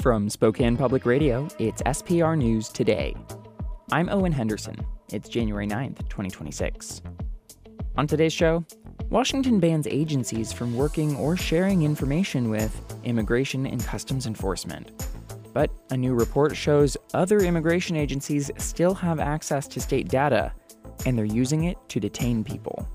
From Spokane Public Radio, it's SPR News Today. I'm Owen Henderson. It's January 9th, 2026. On today's show, Washington bans agencies from working or sharing information with Immigration and Customs Enforcement. But a new report shows other immigration agencies still have access to state data, and they're using it to detain people.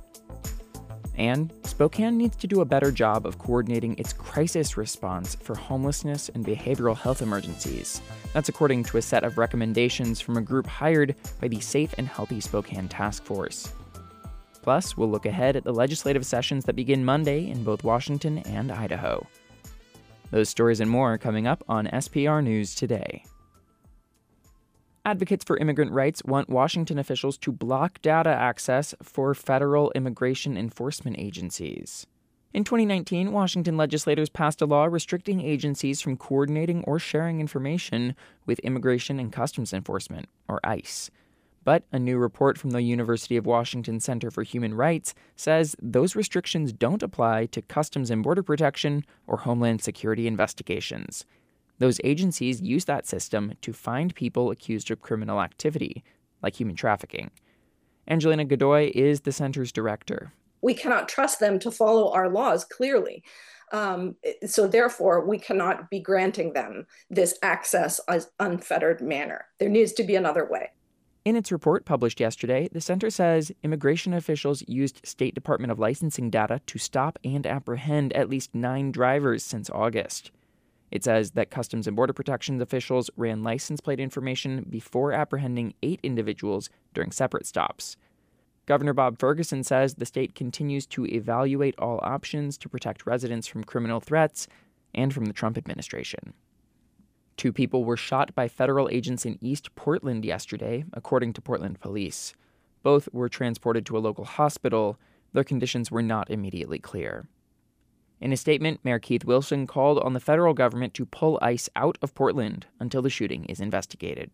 And Spokane needs to do a better job of coordinating its crisis response for homelessness and behavioral health emergencies. That's according to a set of recommendations from a group hired by the Safe and Healthy Spokane Task Force. Plus, we'll look ahead at the legislative sessions that begin Monday in both Washington and Idaho. Those stories and more coming up on SPR News Today. Advocates for immigrant rights want Washington officials to block data access for federal immigration enforcement agencies. In 2019, Washington legislators passed a law restricting agencies from coordinating or sharing information with Immigration and Customs Enforcement, or ICE. But a new report from the University of Washington Center for Human Rights says those restrictions don't apply to Customs and Border Protection or Homeland Security investigations. Those agencies use that system to find people accused of criminal activity, like human trafficking. Angelina Godoy is the center's director. We cannot trust them to follow our laws clearly. So therefore, we cannot be granting them this access as unfettered manner. There needs to be another way. In its report published yesterday, the center says immigration officials used State Department of Licensing data to stop and apprehend at least 9 drivers since August. It says that Customs and Border Protection officials ran license plate information before apprehending 8 individuals during separate stops. Governor Bob Ferguson says the state continues to evaluate all options to protect residents from criminal threats and from the Trump administration. 2 people were shot by federal agents in East Portland yesterday, according to Portland police. Both were transported to a local hospital. Their conditions were not immediately clear. In a statement, Mayor Keith Wilson called on the federal government to pull ICE out of Portland until the shooting is investigated.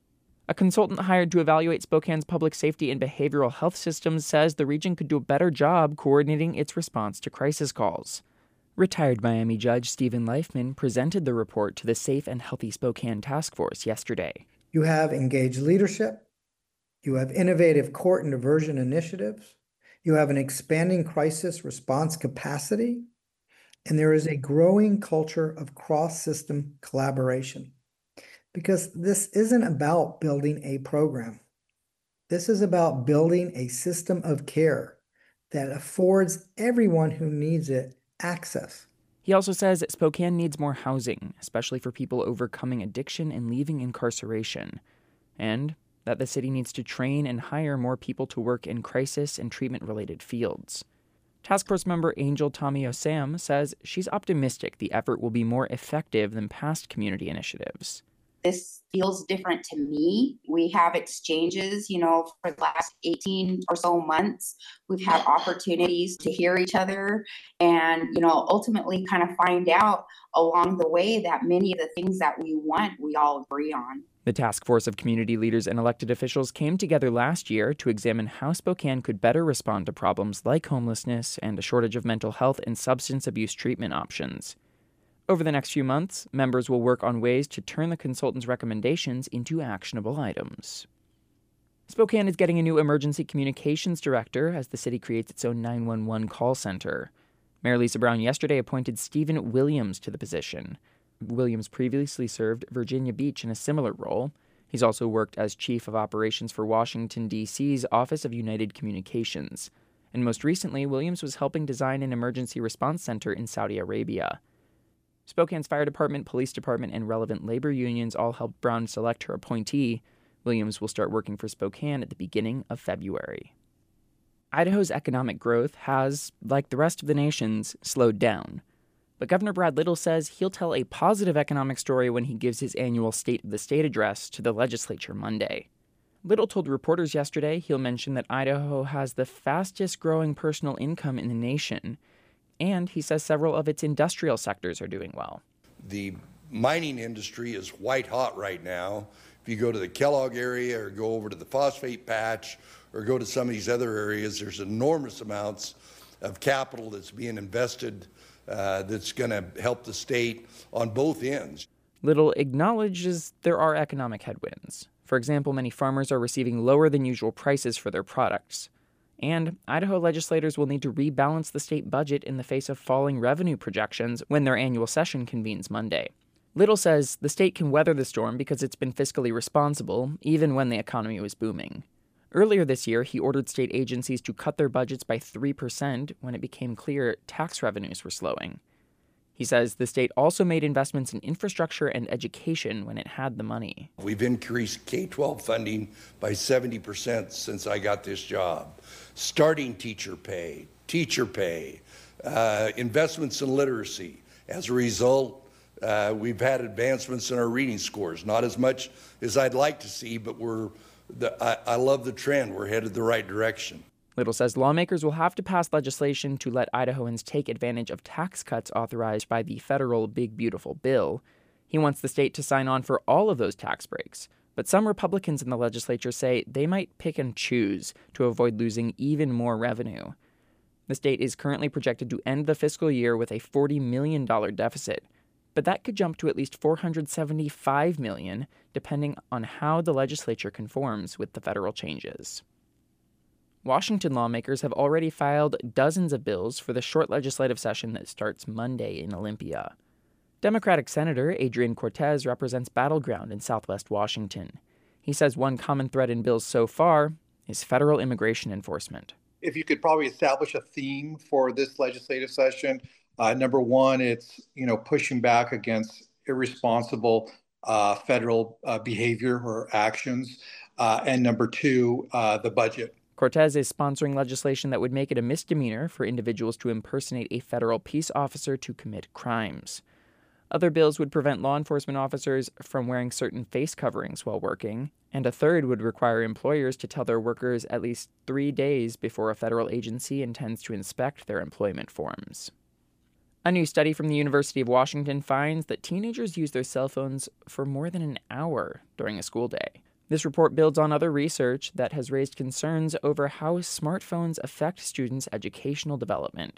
A consultant hired to evaluate Spokane's public safety and behavioral health systems says the region could do a better job coordinating its response to crisis calls. Retired Miami Judge Stephen Leifman presented the report to the Safe and Healthy Spokane Task Force yesterday. You have engaged leadership. You have innovative court and diversion initiatives. You have an expanding crisis response capacity. And there is a growing culture of cross-system collaboration. Because this isn't about building a program. This is about building a system of care that affords everyone who needs it access. He also says that Spokane needs more housing, especially for people overcoming addiction and leaving incarceration, and that the city needs to train and hire more people to work in crisis and treatment-related fields. Task Force member Angel Tommy-Osam says she's optimistic the effort will be more effective than past community initiatives. This feels different to me. We have exchanges, for the last 18 or so months. We've had opportunities to hear each other and, ultimately kind of find out along the way that many of the things that we want, we all agree on. The task force of community leaders and elected officials came together last year to examine how Spokane could better respond to problems like homelessness and a shortage of mental health and substance abuse treatment options. Over the next few months, members will work on ways to turn the consultant's recommendations into actionable items. Spokane is getting a new emergency communications director as the city creates its own 911 call center. Mayor Lisa Brown yesterday appointed Stephen Williams to the position. Williams previously served Virginia Beach in a similar role. He's also worked as chief of operations for Washington, D.C.'s Office of United Communications. And most recently, Williams was helping design an emergency response center in Saudi Arabia. Spokane's fire department, police department, and relevant labor unions all helped Brown select her appointee. Williams will start working for Spokane at the beginning of February. Idaho's economic growth has, like the rest of the nation's, slowed down. But Governor Brad Little says he'll tell a positive economic story when he gives his annual State of the State address to the legislature Monday. Little told reporters yesterday he'll mention that Idaho has the fastest growing personal income in the nation, and he says several of its industrial sectors are doing well. The mining industry is white hot right now. If you go to the Kellogg area or go over to the phosphate patch or go to some of these other areas, there's enormous amounts of capital that's being invested that's going to help the state on both ends. Little acknowledges there are economic headwinds. For example, many farmers are receiving lower than usual prices for their products. And Idaho legislators will need to rebalance the state budget in the face of falling revenue projections when their annual session convenes Monday. Little says the state can weather the storm because it's been fiscally responsible, even when the economy was booming. Earlier this year, he ordered state agencies to cut their budgets by 3% when it became clear tax revenues were slowing. He says the state also made investments in infrastructure and education when it had the money. We've increased K-12 funding by 70% since I got this job. Starting teacher pay, investments in literacy. As a result, we've had advancements in our reading scores. Not as much as I'd like to see, but I love the trend. We're headed the right direction. Little says lawmakers will have to pass legislation to let Idahoans take advantage of tax cuts authorized by the federal Big Beautiful Bill. He wants the state to sign on for all of those tax breaks, but some Republicans in the legislature say they might pick and choose to avoid losing even more revenue. The state is currently projected to end the fiscal year with a $40 million deficit, but that could jump to at least $475 million, depending on how the legislature conforms with the federal changes. Washington lawmakers have already filed dozens of bills for the short legislative session that starts Monday in Olympia. Democratic Senator Adrian Cortez represents Battle Ground in southwest Washington. He says one common thread in bills so far is federal immigration enforcement. If you could probably establish a theme for this legislative session, number one, it's pushing back against irresponsible federal behavior or actions, and number two, the budget. Cortez is sponsoring legislation that would make it a misdemeanor for individuals to impersonate a federal peace officer to commit crimes. Other bills would prevent law enforcement officers from wearing certain face coverings while working, and a third would require employers to tell their workers at least 3 days before a federal agency intends to inspect their employment forms. A new study from the University of Washington finds that teenagers use their cell phones for more than an hour during a school day. This report builds on other research that has raised concerns over how smartphones affect students' educational development.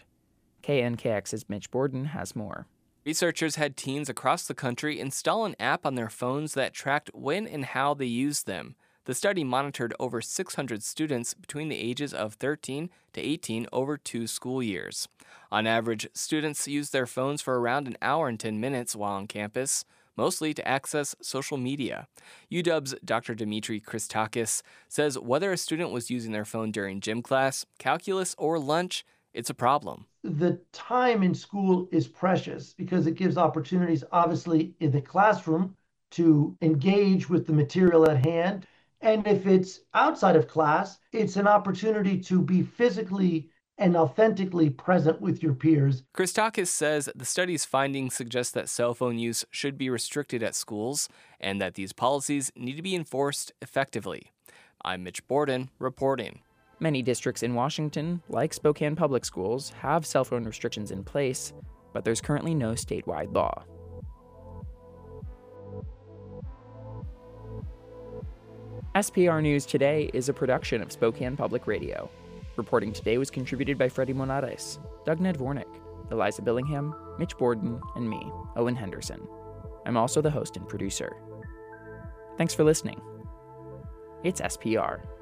KNKX's Mitch Borden has more. Researchers had teens across the country install an app on their phones that tracked when and how they used them. The study monitored over 600 students between the ages of 13 to 18 over 2 school years. On average, students use their phones for around an hour and 10 minutes while on campus, mostly to access social media. UW's Dr. Dimitri Christakis says whether a student was using their phone during gym class, calculus, or lunch, it's a problem. The time in school is precious because it gives opportunities, obviously, in the classroom to engage with the material at hand. And if it's outside of class, it's an opportunity to be physically and authentically present with your peers. Christakis says the study's findings suggest that cell phone use should be restricted at schools and that these policies need to be enforced effectively. I'm Mitch Borden, reporting. Many districts in Washington, like Spokane Public Schools, have cell phone restrictions in place, but there's currently no statewide law. SPR News Today is a production of Spokane Public Radio. Reporting today was contributed by Freddie Monares, Doug Nedvornik, Eliza Billingham, Mitch Borden, and me, Owen Henderson. I'm also the host and producer. Thanks for listening. It's SPR.